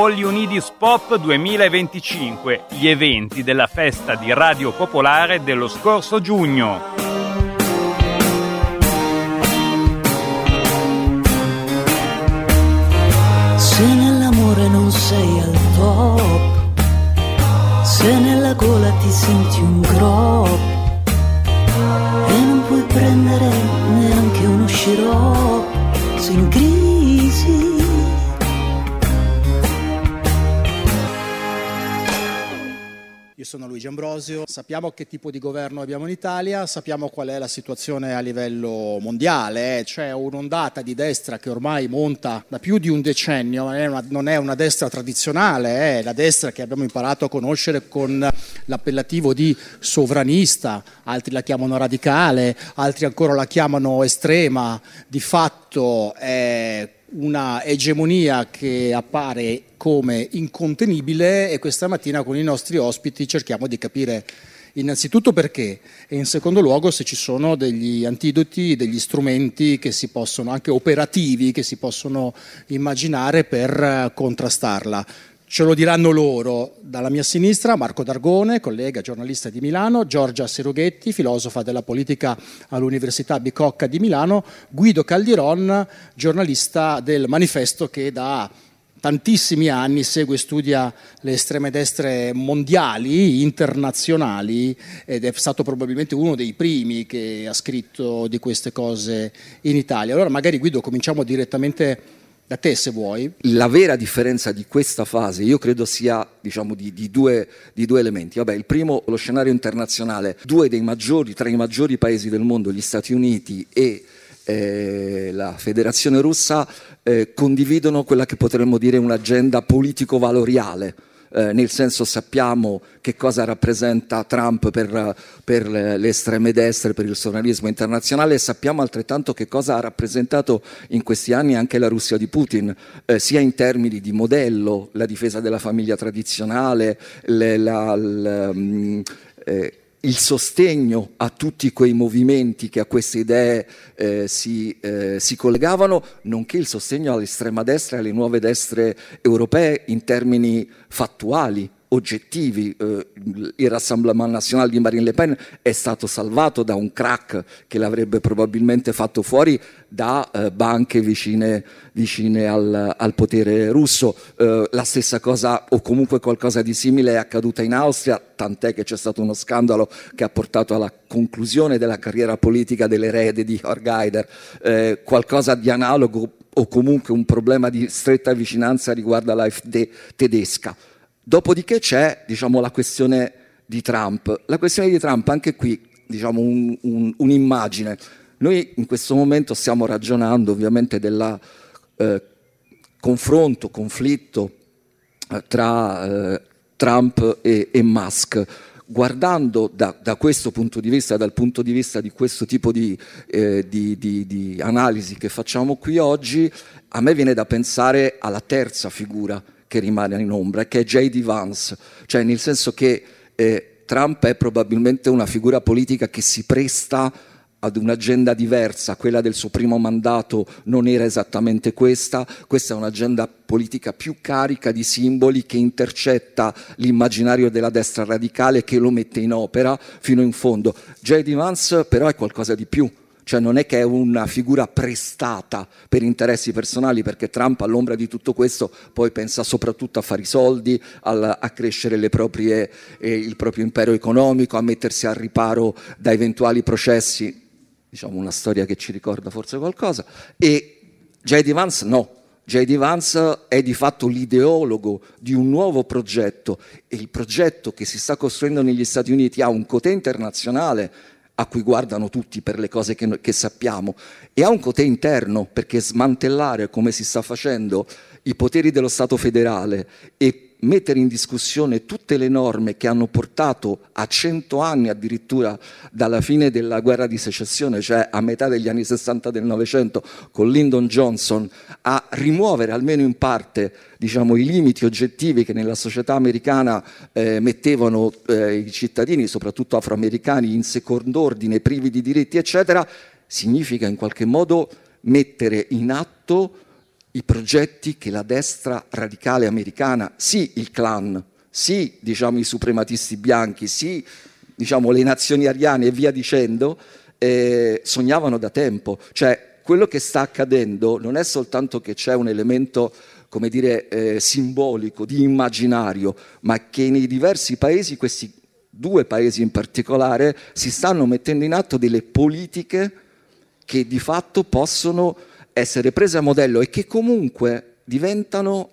All You Need Is Pop 2025, gli eventi della festa di Radio Popolare dello scorso giugno. Se nell'amore non sei al top, se nella gola ti senti un drop e non puoi prendere neanche uno sciroppo, sei in crisi. Io sono Luigi Ambrosio, sappiamo che tipo di governo abbiamo in Italia, sappiamo qual è la situazione a livello mondiale, c'è un'ondata di destra che ormai monta da più di un decennio, non è una destra tradizionale, è la destra che abbiamo imparato a conoscere con l'appellativo di sovranista, altri la chiamano radicale, altri ancora la chiamano estrema, di fatto è una egemonia che appare come incontenibile e questa mattina con i nostri ospiti cerchiamo di capire innanzitutto perché e in secondo luogo se ci sono degli antidoti, degli strumenti che si possono, anche operativi, che si possono immaginare per contrastarla. Ce lo diranno loro. Dalla mia sinistra Marco D'Argone, collega giornalista di Milano, Giorgia Serughetti, filosofa della politica all'Università Bicocca di Milano, Guido Caldiron, giornalista del Manifesto che da tantissimi anni segue e studia le estreme destre mondiali, internazionali, ed è stato probabilmente uno dei primi che ha scritto di queste cose in Italia. Allora magari Guido cominciamo direttamente da te se vuoi. La vera differenza di questa fase io credo sia di due elementi. Il primo, lo scenario internazionale. Tra i maggiori paesi del mondo, gli Stati Uniti e la Federazione Russa condividono quella che potremmo dire un'agenda politico-valoriale. Nel senso sappiamo che cosa rappresenta Trump per le estreme destre, per il sovranismo internazionale e sappiamo altrettanto che cosa ha rappresentato in questi anni anche la Russia di Putin, sia in termini di modello, la difesa della famiglia tradizionale, il sostegno a tutti quei movimenti che a queste idee si collegavano, nonché il sostegno all'estrema destra e alle nuove destre europee in termini fattuali, oggettivi. Il Rassemblement National di Marine Le Pen è stato salvato da un crack che l'avrebbe probabilmente fatto fuori da banche vicine al potere russo. La stessa cosa o comunque qualcosa di simile è accaduta in Austria, tant'è che c'è stato uno scandalo che ha portato alla conclusione della carriera politica dell'erede di Jörg Haider. Qualcosa di analogo o comunque un problema di stretta vicinanza riguarda l'AfD tedesca. Dopodiché c'è la questione di Trump. La questione di Trump, anche qui un'immagine. Noi in questo momento stiamo ragionando ovviamente del conflitto tra Trump e Musk. Guardando da questo punto di vista, dal punto di vista di questo tipo di analisi che facciamo qui oggi, a me viene da pensare alla terza figura che rimane in ombra, che è J.D. Vance, cioè nel senso che Trump è probabilmente una figura politica che si presta ad un'agenda diversa, quella del suo primo mandato non era esattamente questa è un'agenda politica più carica di simboli che intercetta l'immaginario della destra radicale che lo mette in opera fino in fondo. J.D. Vance però è qualcosa di più. Cioè non è che è una figura prestata per interessi personali, perché Trump all'ombra di tutto questo poi pensa soprattutto a fare i soldi, a crescere il proprio impero economico, a mettersi al riparo da eventuali processi, una storia che ci ricorda forse qualcosa. E J.D. Vance no. J.D. Vance è di fatto l'ideologo di un nuovo progetto e il progetto che si sta costruendo negli Stati Uniti ha un cotè internazionale a cui guardano tutti per le cose che sappiamo, e ha un cotè interno, perché smantellare, come si sta facendo, i poteri dello Stato federale e mettere in discussione tutte le norme che hanno portato a 100 anni addirittura dalla fine della guerra di secessione, cioè a metà degli anni 60 del Novecento, con Lyndon Johnson, a rimuovere almeno in parte i limiti oggettivi che nella società americana mettevano i cittadini, soprattutto afroamericani, in second'ordine, privi di diritti, eccetera, significa in qualche modo mettere in atto i progetti che la destra radicale americana, sì il Klan, sì diciamo i suprematisti bianchi, sì diciamo le nazioni ariane e via dicendo, sognavano da tempo. Cioè quello che sta accadendo non è soltanto che c'è un elemento, come dire, simbolico, di immaginario, ma che nei diversi paesi, questi 2 paesi in particolare, si stanno mettendo in atto delle politiche che di fatto possono essere prese a modello e che comunque diventano,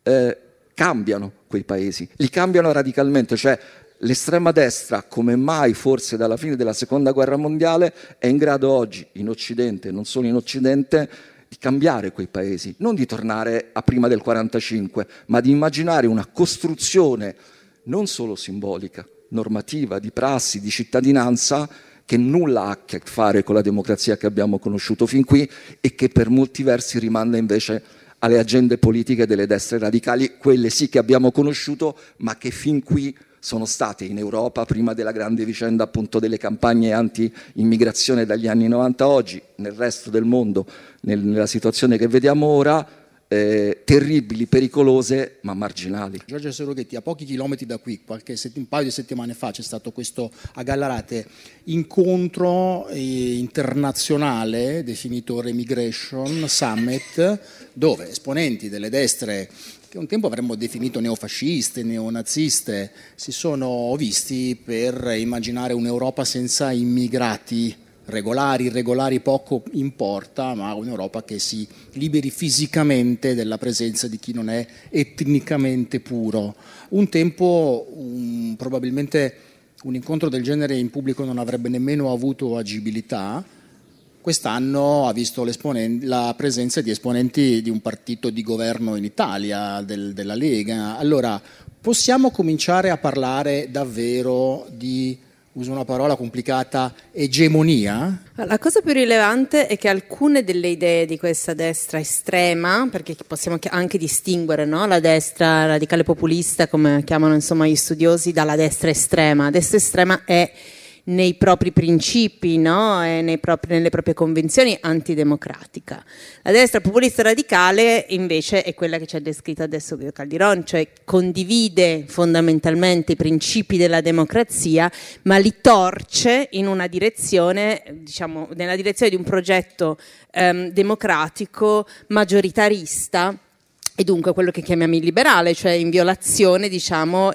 cambiano quei paesi, li cambiano radicalmente. Cioè l'estrema destra, come mai forse dalla fine della seconda guerra mondiale, è in grado oggi in Occidente, non solo in Occidente, di cambiare quei paesi, non di tornare a prima del 45, ma di immaginare una costruzione non solo simbolica, normativa, di prassi, di cittadinanza, che nulla ha a che fare con la democrazia che abbiamo conosciuto fin qui e che per molti versi rimanda invece alle agende politiche delle destre radicali, quelle sì che abbiamo conosciuto, ma che fin qui sono state in Europa, prima della grande vicenda appunto delle campagne anti-immigrazione dagli anni 90 a oggi, nel resto del mondo, nella situazione che vediamo ora, terribili, pericolose, ma marginali. Giorgio Serughetti, a pochi chilometri da qui, un paio di settimane fa, c'è stato questo a Gallarate incontro internazionale definito Remigration Summit, dove esponenti delle destre che un tempo avremmo definito neofasciste, neonaziste, si sono visti per immaginare un'Europa senza immigrati regolari, irregolari poco importa, ma un'Europa che si liberi fisicamente della presenza di chi non è etnicamente puro. Un tempo probabilmente un incontro del genere in pubblico non avrebbe nemmeno avuto agibilità. Quest'anno ha visto la presenza di esponenti di un partito di governo in Italia, della Lega. Allora, possiamo cominciare a parlare davvero di, uso una parola complicata, egemonia? La cosa più rilevante è che alcune delle idee di questa destra estrema, perché possiamo anche distinguere, no? La destra radicale populista, come chiamano insomma gli studiosi, dalla destra estrema. La destra estrema è nei propri principi, no? E nelle proprie convenzioni antidemocratica. La destra populista radicale invece è quella che ci ha descritto adesso Caldiron, cioè condivide fondamentalmente i principi della democrazia, ma li torce in una direzione, diciamo, nella direzione di un progetto democratico maggioritarista, e dunque quello che chiamiamo illiberale, cioè in violazione, diciamo,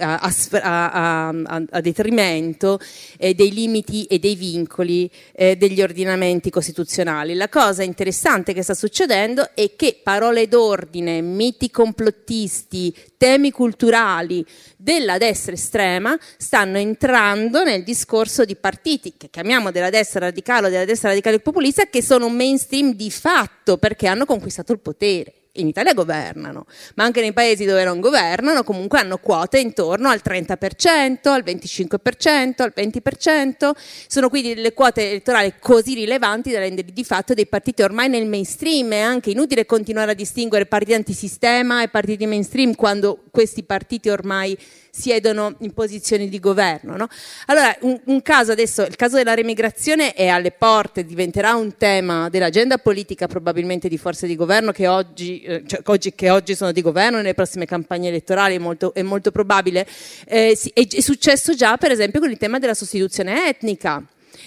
a detrimento dei limiti e dei vincoli degli ordinamenti costituzionali. La cosa interessante che sta succedendo è che parole d'ordine, miti complottisti, temi culturali della destra estrema stanno entrando nel discorso di partiti che chiamiamo della destra radicale o della destra radicale populista, che sono un mainstream di fatto perché hanno conquistato il potere. In Italia governano, ma anche nei paesi dove non governano comunque hanno quote intorno al 30%, al 25%, al 20%. Sono quindi delle quote elettorali così rilevanti da rendere di fatto dei partiti ormai nel mainstream. È anche inutile continuare a distinguere partiti antisistema e partiti mainstream quando questi partiti ormai siedono in posizioni di governo, no? Allora, un caso adesso, il caso della remigrazione è alle porte, diventerà un tema dell'agenda politica probabilmente di forze di governo che oggi sono di governo nelle prossime campagne elettorali, è molto probabile. È successo già per esempio con il tema della sostituzione etnica.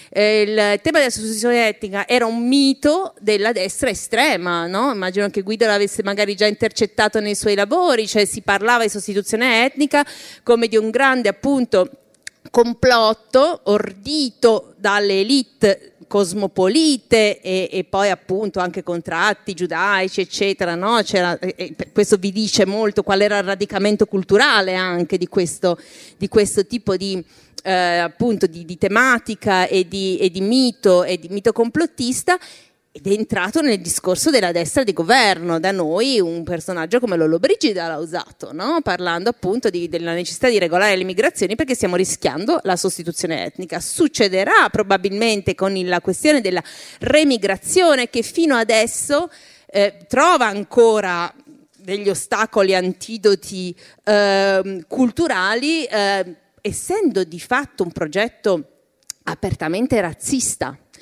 Il tema della sostituzione etnica era un mito della destra estrema, no? Immagino che Guido l'avesse magari già intercettato nei suoi lavori, cioè si parlava di sostituzione etnica come di un grande appunto complotto ordito dalle elite cosmopolite e poi appunto anche contratti giudaici eccetera, no? Questo vi dice molto qual era il radicamento culturale anche di questo tipo di appunto di tematica e di mito complottista, ed è entrato nel discorso della destra di governo. Da noi un personaggio come Lollobrigida l'ha usato, no? Parlando appunto della necessità di regolare le migrazioni perché stiamo rischiando la sostituzione etnica. Succederà probabilmente con la questione della remigrazione, che fino adesso trova ancora degli ostacoli, antidoti culturali, essendo di fatto un progetto apertamente razzista.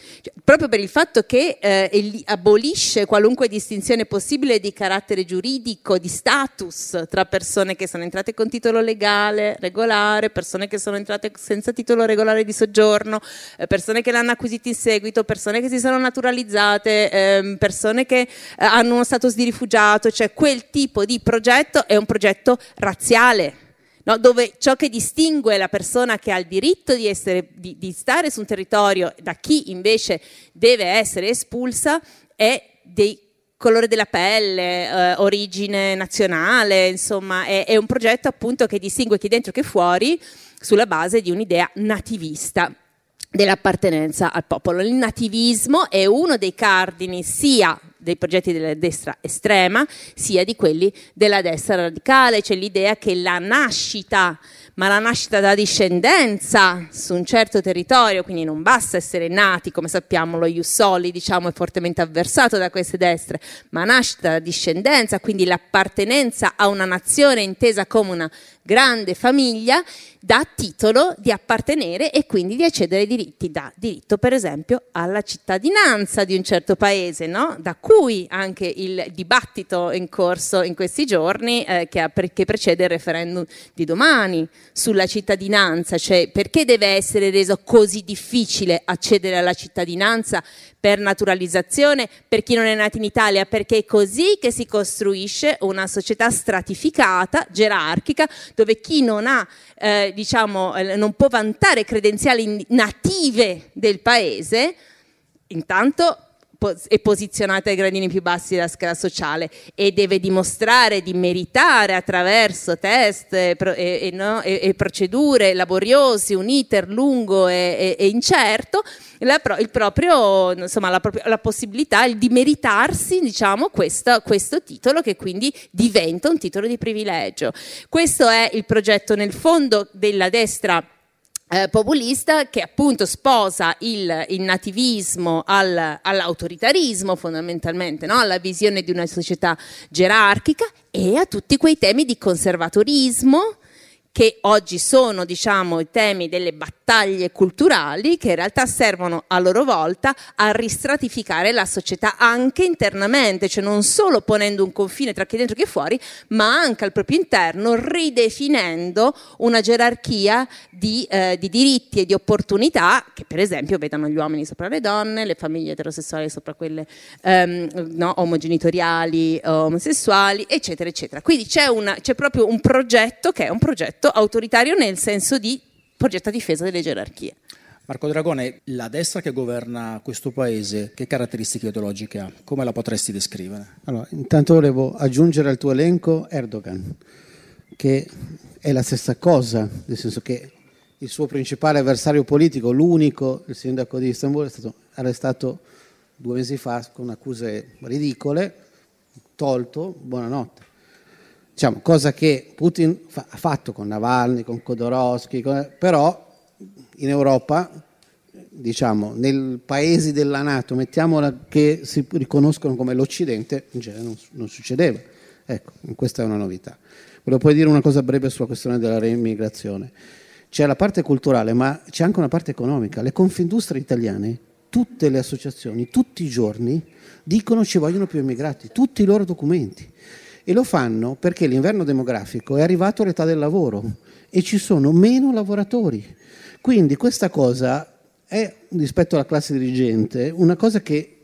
proprio per il fatto che abolisce qualunque distinzione possibile di carattere giuridico, di status tra persone che sono entrate con titolo legale, regolare, persone che sono entrate senza titolo regolare di soggiorno, persone che l'hanno acquisito in seguito, persone che si sono naturalizzate, persone che hanno uno status di rifugiato, cioè quel tipo di progetto è un progetto razziale. No, dove ciò che distingue la persona che ha il diritto di stare su un territorio da chi invece deve essere espulsa è dei colore della pelle, origine nazionale, insomma è un progetto appunto che distingue chi dentro che fuori sulla base di un'idea nativista dell'appartenenza al popolo. Il nativismo è uno dei cardini sia dei progetti della destra estrema sia di quelli della destra radicale, cioè l'idea che la nascita da discendenza su un certo territorio, quindi non basta essere nati, come sappiamo lo ius soli diciamo è fortemente avversato da queste destre, ma nascita da discendenza, quindi l'appartenenza a una nazione intesa come una grande famiglia, dà titolo di appartenere e quindi di accedere ai diritti, dà diritto per esempio alla cittadinanza di un certo paese, no? Da cui anche il dibattito in corso in questi giorni che precede il referendum di domani sulla cittadinanza, cioè perché deve essere reso così difficile accedere alla cittadinanza per naturalizzazione per chi non è nato in Italia, perché è così che si costruisce una società stratificata, gerarchica, dove chi non ha non può vantare credenziali native del paese, intanto è posizionata ai gradini più bassi della scala sociale e deve dimostrare di meritare attraverso test e procedure laboriosi, un iter lungo e incerto, la possibilità di meritarsi questo titolo, che quindi diventa un titolo di privilegio. Questo è il progetto nel fondo della destra populista, che appunto sposa il nativismo all'autoritarismo fondamentalmente, no? Alla visione di una società gerarchica e a tutti quei temi di conservatorismo che oggi sono i temi delle battaglie culturali, che in realtà servono a loro volta a ristratificare la società anche internamente, cioè non solo ponendo un confine tra chi dentro e chi fuori, ma anche al proprio interno ridefinendo una gerarchia di diritti e di opportunità che per esempio vedano gli uomini sopra le donne, le famiglie eterosessuali sopra quelle omogenitoriali, omosessuali, eccetera eccetera. Quindi c'è proprio un progetto che è un progetto autoritario nel senso di progetto a difesa delle gerarchie. Marco Dragone, la destra che governa questo paese, che caratteristiche ideologiche ha? Come la potresti descrivere? Allora, intanto volevo aggiungere al tuo elenco Erdogan, che è la stessa cosa, nel senso che il suo principale avversario politico, l'unico, il sindaco di Istanbul, è stato arrestato 2 mesi fa con accuse ridicole, tolto, buonanotte. Cosa che Putin ha fatto con Navalny, con Khodorkovsky, però in Europa, nei paesi della NATO, mettiamola che si riconoscono come l'Occidente, in genere non succedeva. Ecco, questa è una novità. Volevo poi dire una cosa breve sulla questione della reimmigrazione. C'è la parte culturale, ma c'è anche una parte economica. Le confindustrie italiane, tutte le associazioni, tutti i giorni dicono ci vogliono più immigrati, tutti i loro documenti. E lo fanno perché l'inverno demografico è arrivato all'età del lavoro e ci sono meno lavoratori. Quindi questa cosa è, rispetto alla classe dirigente, una cosa che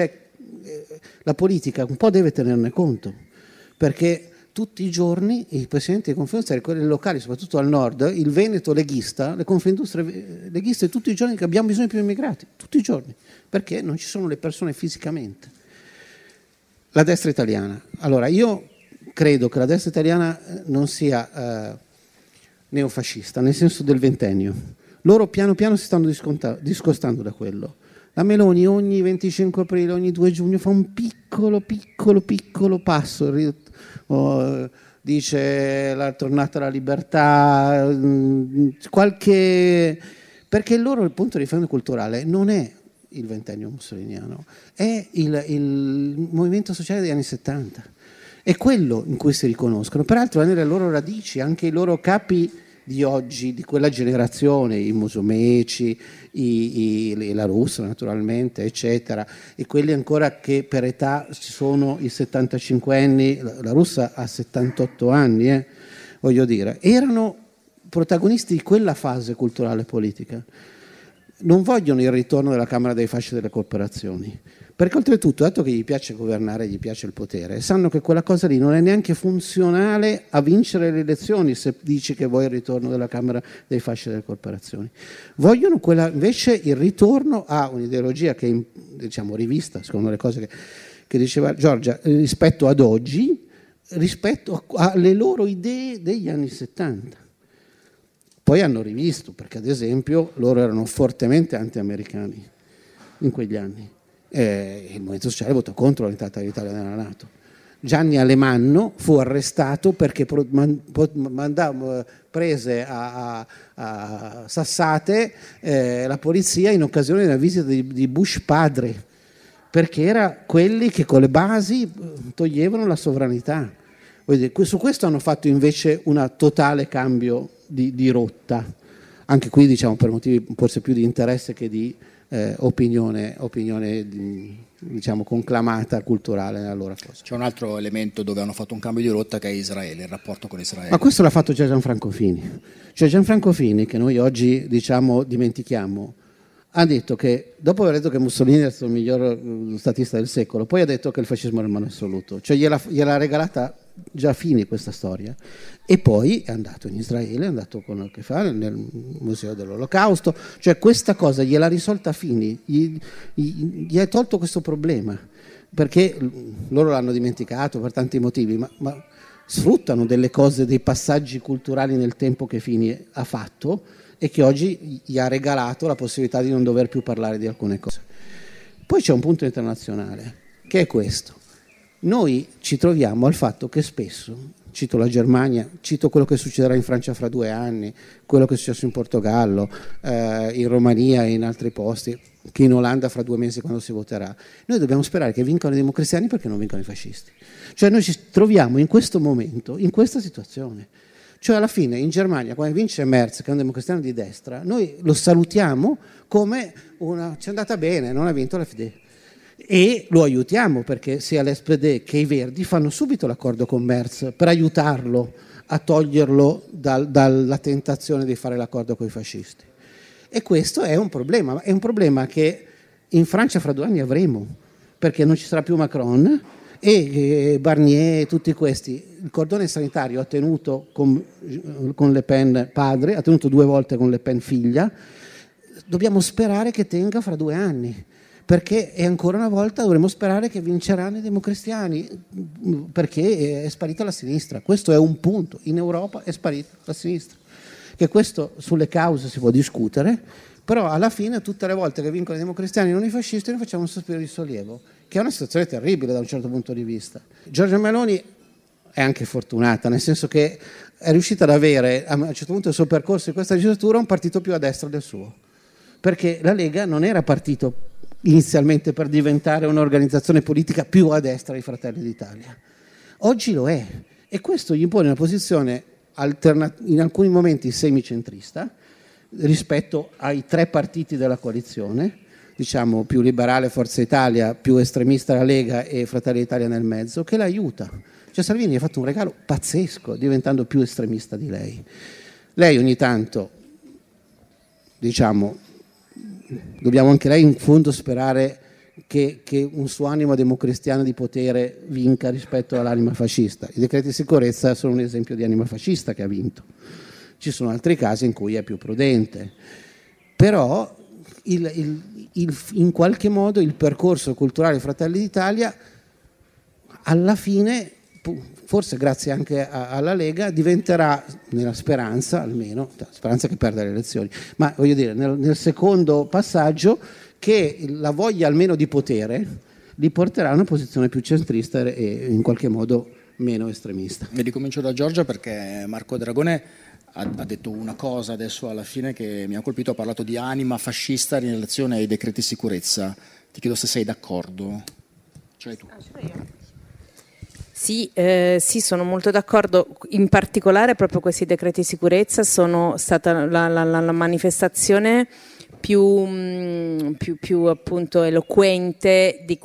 la politica un po' deve tenerne conto, perché tutti i giorni i presidenti di Confindustria, quelli locali, soprattutto al nord, il Veneto leghista, le Confindustrie leghiste, tutti i giorni che abbiamo bisogno di più immigrati, tutti i giorni, perché non ci sono le persone fisicamente. La destra italiana. Allora, io credo che la destra italiana non sia neofascista, nel senso del ventennio. Loro piano piano si stanno discostando da quello. La Meloni ogni 25 aprile, ogni 2 giugno fa un piccolo passo. Dice la tornata alla libertà, perché il loro punto di riferimento culturale non è il ventennio mussoliniano, è il movimento sociale degli anni 70, è quello in cui si riconoscono. Peraltro nelle loro radici anche i loro capi di oggi, di quella generazione, i Musumeci, la Russa naturalmente, eccetera, e quelli ancora che per età ci sono i 75enni, la Russa ha 78 anni, voglio dire, erano protagonisti di quella fase culturale e politica. Non vogliono il ritorno della Camera dei fasci delle corporazioni, perché oltretutto, dato che gli piace governare, gli piace il potere, sanno che quella cosa lì non è neanche funzionale a vincere le elezioni se dici che vuoi il ritorno della Camera dei fasci delle corporazioni. Vogliono invece il ritorno a un'ideologia che è, diciamo, rivista, secondo le cose che diceva Giorgia, rispetto ad oggi, rispetto alle loro idee degli anni 70. Poi hanno rivisto, perché ad esempio loro erano fortemente anti-americani in quegli anni. Il Movimento Sociale votò contro l'entrata dell'Italia nella NATO. Gianni Alemanno fu arrestato perché prese a sassate la polizia in occasione della visita di Bush padre, perché era quelli che con le basi toglievano la sovranità. Su questo hanno fatto invece un totale cambio di rotta, anche qui diciamo per motivi forse più di interesse che di opinione diciamo conclamata culturale nella loro cosa. C'è un altro elemento dove hanno fatto un cambio di rotta che è Israele, il rapporto con Israele. Ma questo l'ha fatto già Gianfranco Fini. Cioè Gianfranco Fini, che noi oggi diciamo dimentichiamo, ha detto che dopo aver detto che Mussolini è stato il miglior statista del secolo, poi ha detto che il fascismo era il male assoluto, cioè gliel'ha regalata già Fini questa storia, e poi è andato in Israele, è andato con il che fa nel museo dell'Olocausto, cioè questa cosa gliel'ha risolta Fini, gli ha tolto questo problema, perché loro l'hanno dimenticato per tanti motivi, ma sfruttano delle cose, dei passaggi culturali nel tempo che Fini ha fatto e che oggi gli ha regalato la possibilità di non dover più parlare di alcune cose. Poi c'è un punto internazionale, che è questo. Noi ci troviamo al fatto che spesso, cito la Germania, cito quello che succederà in Francia fra 2 anni, quello che è successo in Portogallo, in Romania e in altri posti, che in Olanda fra 2 mesi quando si voterà. Noi dobbiamo sperare che vincano i democristiani perché non vincono i fascisti. Cioè noi ci troviamo in questo momento, in questa situazione. Cioè alla fine in Germania quando vince Merz, che è un democristiano di destra, noi lo salutiamo come ci è andata bene, non ha vinto l'FD. E lo aiutiamo perché sia l'SPD che i Verdi fanno subito l'accordo con Merz per aiutarlo a toglierlo dalla tentazione di fare l'accordo con i fascisti. E questo è un problema che in Francia fra 2 anni avremo, perché non ci sarà più Macron e Barnier e tutti questi. Il cordone sanitario ha tenuto con Le Pen padre, ha tenuto 2 volte con Le Pen figlia, dobbiamo sperare che tenga fra 2 anni. Perché ancora una volta dovremo sperare che vinceranno i democristiani, perché è sparita la sinistra. Questo è un punto, in Europa è sparita la sinistra. Che questo sulle cause si può discutere, però alla fine tutte le volte che vincono i democristiani e non i fascisti noi facciamo un sospiro di sollievo, che è una situazione terribile da un certo punto di vista. Giorgia Meloni è anche fortunata, nel senso che è riuscita ad avere a un certo punto del suo percorso in questa legislatura un partito più a destra del suo, perché la Lega non era partito inizialmente per diventare un'organizzazione politica più a destra dei Fratelli d'Italia. Oggi lo è, e questo gli impone una posizione in alcuni momenti semicentrista rispetto ai 3 partiti della coalizione, diciamo più liberale Forza Italia, più estremista la Lega e Fratelli d'Italia nel mezzo, che l'aiuta. Cioè Salvini ha fatto un regalo pazzesco diventando più estremista di lei. Lei ogni tanto, diciamo, dobbiamo anche lei in fondo sperare che un suo animo democristiano di potere vinca rispetto all'anima fascista. I decreti di sicurezza sono un esempio di anima fascista che ha vinto. Ci sono altri casi in cui è più prudente. Però in qualche modo il percorso culturale dei Fratelli d'Italia alla fine, forse grazie anche alla Lega, diventerà, nella speranza almeno, speranza che perda le elezioni, ma voglio dire nel secondo passaggio, che la voglia almeno di potere li porterà a una posizione più centrista e in qualche modo meno estremista. E ricomincio da Giorgia perché Marco Dragone ha detto una cosa adesso alla fine che mi ha colpito, ha parlato di anima fascista in relazione ai decreti sicurezza. Ti chiedo se sei d'accordo. Cioè tu. Sì, sono molto d'accordo. In particolare proprio questi decreti sicurezza sono stata la manifestazione più appunto eloquente di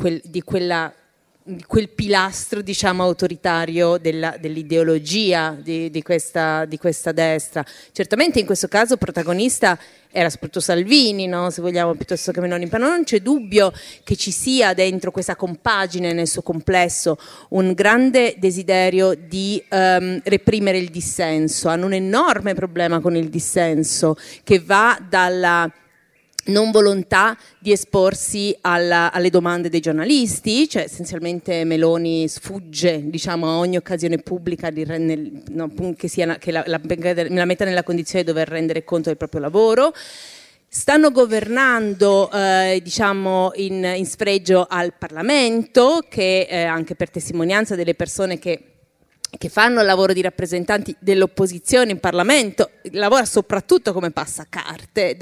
quel pilastro, diciamo, autoritario dell'ideologia di questa destra. Certamente in questo caso protagonista era soprattutto Salvini, no? Se vogliamo, piuttosto che Meloni, però non c'è dubbio che ci sia dentro questa compagine nel suo complesso un grande desiderio di reprimere il dissenso. Hanno un enorme problema con il dissenso, che va dalla non volontà di esporsi alle domande dei giornalisti, cioè essenzialmente Meloni sfugge, diciamo, a ogni occasione pubblica che la metta nella condizione di dover rendere conto del proprio lavoro. Stanno governando diciamo in sfregio al Parlamento, che anche per testimonianza delle persone che fanno il lavoro di rappresentanti dell'opposizione in Parlamento, lavora soprattutto come passacarte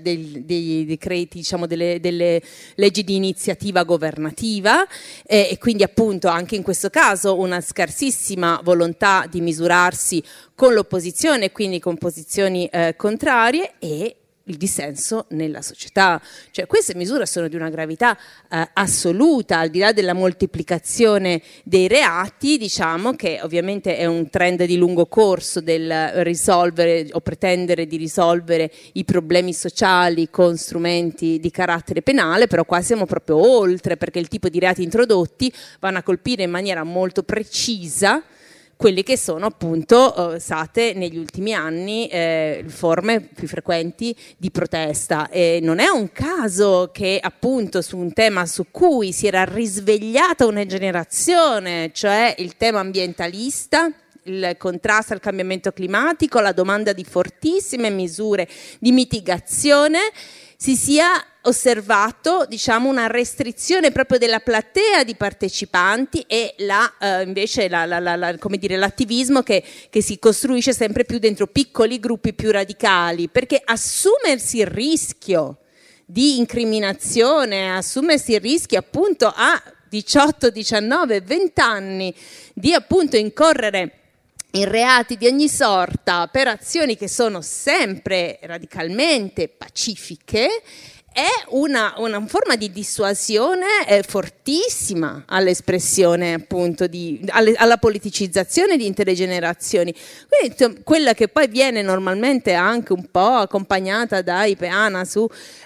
dei decreti, diciamo, delle leggi di iniziativa governativa, e quindi appunto anche in questo caso una scarsissima volontà di misurarsi con l'opposizione, quindi con posizioni contrarie, e il dissenso nella società. Cioè, queste misure sono di una gravità assoluta, al di là della moltiplicazione dei reati. Diciamo che ovviamente è un trend di lungo corso del risolvere o pretendere di risolvere i problemi sociali con strumenti di carattere penale, però qua siamo proprio oltre, perché il tipo di reati introdotti vanno a colpire in maniera molto precisa quelli che sono appunto state negli ultimi anni forme più frequenti di protesta. E non è un caso che appunto su un tema su cui si era risvegliata una generazione, cioè il tema ambientalista, il contrasto al cambiamento climatico, la domanda di fortissime misure di mitigazione, si sia osservato, diciamo, una restrizione proprio della platea di partecipanti e invece come dire, l'attivismo che si costruisce sempre più dentro piccoli gruppi più radicali, perché assumersi il rischio di incriminazione, assumersi il rischio appunto a 18, 19, 20 anni di appunto incorrere in reati di ogni sorta per azioni che sono sempre radicalmente pacifiche, è una forma di dissuasione fortissima all'espressione appunto alla politicizzazione di intere generazioni. Quindi quella che poi viene normalmente anche un po' accompagnata dai peana su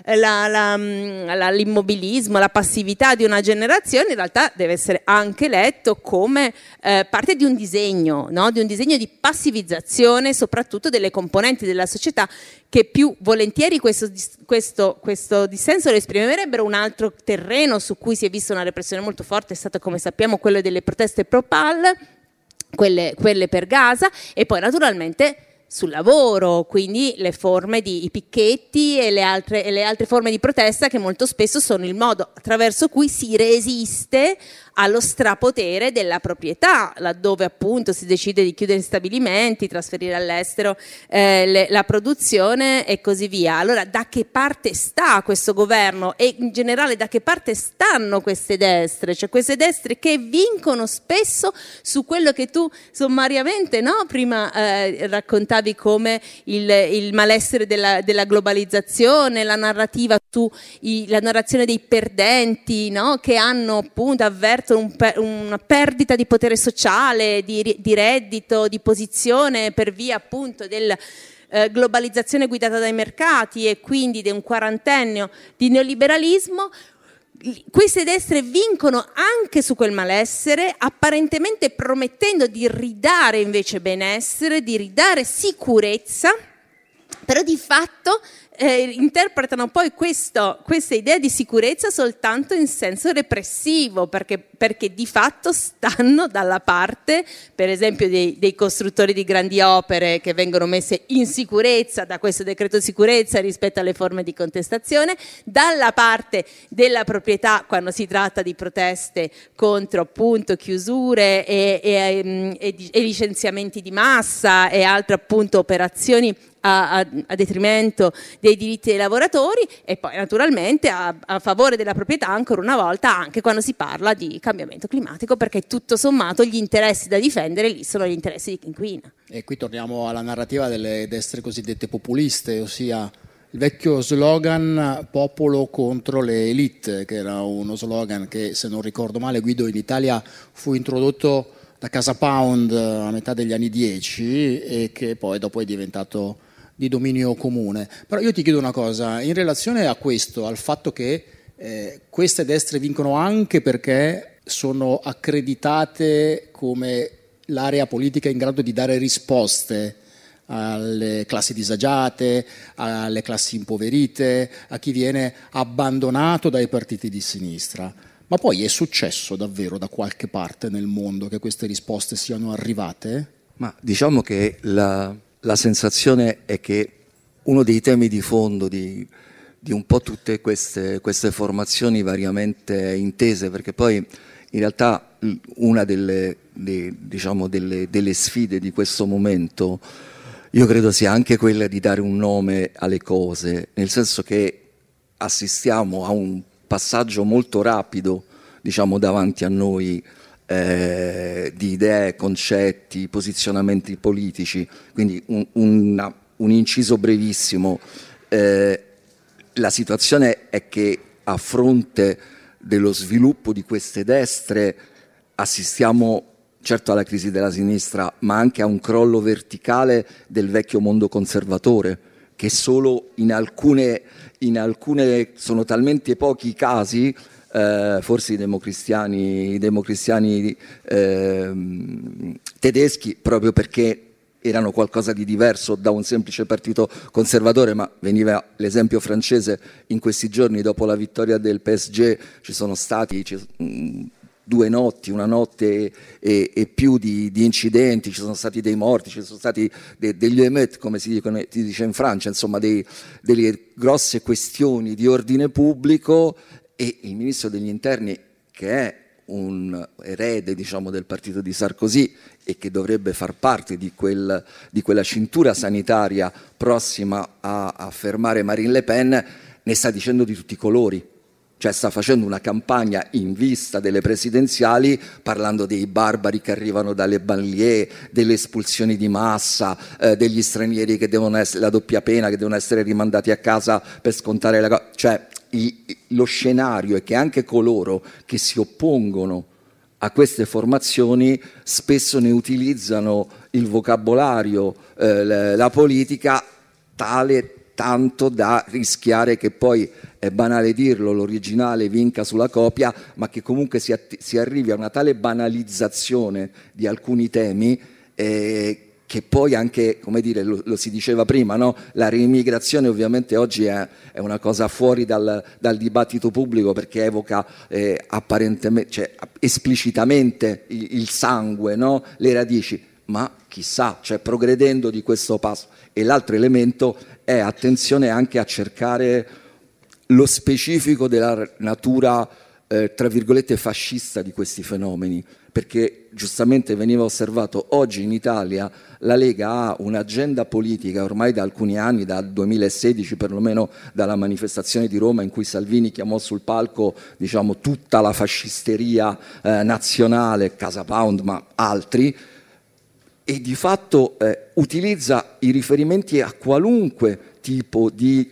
l'immobilismo, la passività di una generazione, in realtà deve essere anche letto come parte di un disegno, no? Di un disegno di passivizzazione soprattutto delle componenti della società, che più volentieri questo dissenso lo esprimerebbero. Un altro terreno su cui si è vista una repressione molto forte è stato, come sappiamo, quello delle proteste pro-PAL, quelle per Gaza, e poi naturalmente sul lavoro, quindi le forme i picchetti e le altre forme di protesta, che molto spesso sono il modo attraverso cui si resiste allo strapotere della proprietà, laddove appunto si decide di chiudere stabilimenti, trasferire all'estero la produzione e così via. Allora, da che parte sta questo governo e in generale da che parte stanno queste destre? Cioè queste destre che vincono spesso su quello che tu sommariamente, no, prima raccontavi come il malessere della globalizzazione, la narrativa la narrazione dei perdenti, no, che hanno appunto avverto una perdita di potere sociale, di reddito, di posizione per via appunto della globalizzazione guidata dai mercati e quindi di un quarantennio di neoliberalismo. Queste destre vincono anche su quel malessere, apparentemente promettendo di ridare invece benessere, di ridare sicurezza, però di fatto interpretano poi questa idea di sicurezza soltanto in senso repressivo, perché di fatto stanno dalla parte, per esempio, dei costruttori di grandi opere che vengono messe in sicurezza da questo decreto sicurezza rispetto alle forme di contestazione, dalla parte della proprietà quando si tratta di proteste contro appunto chiusure e licenziamenti di massa e altre appunto operazioni a detrimento dei diritti dei lavoratori, e poi naturalmente a favore della proprietà ancora una volta anche quando si parla di cambiamento climatico, perché tutto sommato gli interessi da difendere lì sono gli interessi di chi inquina. E qui torniamo alla narrativa delle destre cosiddette populiste, ossia il vecchio slogan popolo contro le elite, che era uno slogan che, se non ricordo male, Guido, in Italia fu introdotto da Casa Pound a metà degli anni 10 e che poi dopo è diventato di dominio comune. Però io ti chiedo una cosa, in relazione a questo, al fatto che queste destre vincono anche perché sono accreditate come l'area politica in grado di dare risposte alle classi disagiate, alle classi impoverite, a chi viene abbandonato dai partiti di sinistra. Ma poi è successo davvero da qualche parte nel mondo che queste risposte siano arrivate? Ma diciamo che la sensazione è che uno dei temi di fondo di un po' tutte queste formazioni variamente intese, perché poi in realtà una delle sfide di questo momento io credo sia anche quella di dare un nome alle cose, nel senso che assistiamo a un passaggio molto rapido, diciamo, davanti a noi di idee, concetti, posizionamenti politici, quindi un inciso brevissimo. La situazione è che a fronte dello sviluppo di queste destre assistiamo certo alla crisi della sinistra, ma anche a un crollo verticale del vecchio mondo conservatore, che solo in alcune sono talmente pochi i casi, forse i democristiani tedeschi, proprio perché erano qualcosa di diverso da un semplice partito conservatore, ma veniva l'esempio francese in questi giorni dopo la vittoria del PSG, ci sono stati 2 notti, una notte e più di incidenti, ci sono stati dei morti, ci sono stati degli émeutes, come si dice in Francia, insomma delle grosse questioni di ordine pubblico, e il ministro degli interni, che è un erede, diciamo, del partito di Sarkozy e che dovrebbe far parte di quella cintura sanitaria prossima a fermare Marine Le Pen, ne sta dicendo di tutti i colori. Cioè sta facendo una campagna in vista delle presidenziali parlando dei barbari che arrivano dalle banlieue, delle espulsioni di massa, degli stranieri che devono essere la doppia pena, che devono essere rimandati a casa per scontare la cosa. Cioè lo scenario è che anche coloro che si oppongono a queste formazioni spesso ne utilizzano il vocabolario, la politica tanto da rischiare che poi, è banale dirlo, l'originale vinca sulla copia, ma che comunque si arrivi a una tale banalizzazione di alcuni temi che poi anche, come dire, lo si diceva prima, no? La riimmigrazione ovviamente oggi è una cosa fuori dal dibattito pubblico, perché evoca apparentemente, cioè esplicitamente il sangue, no? Le radici, ma chissà, cioè progredendo di questo passo. E l'altro elemento è attenzione anche a cercare lo specifico della natura tra virgolette fascista di questi fenomeni, perché giustamente veniva osservato oggi in Italia la Lega ha un'agenda politica ormai da alcuni anni, dal 2016 perlomeno, dalla manifestazione di Roma in cui Salvini chiamò sul palco, diciamo, tutta la fascisteria nazionale, Casa Pound ma altri, e di fatto utilizza i riferimenti a qualunque tipo di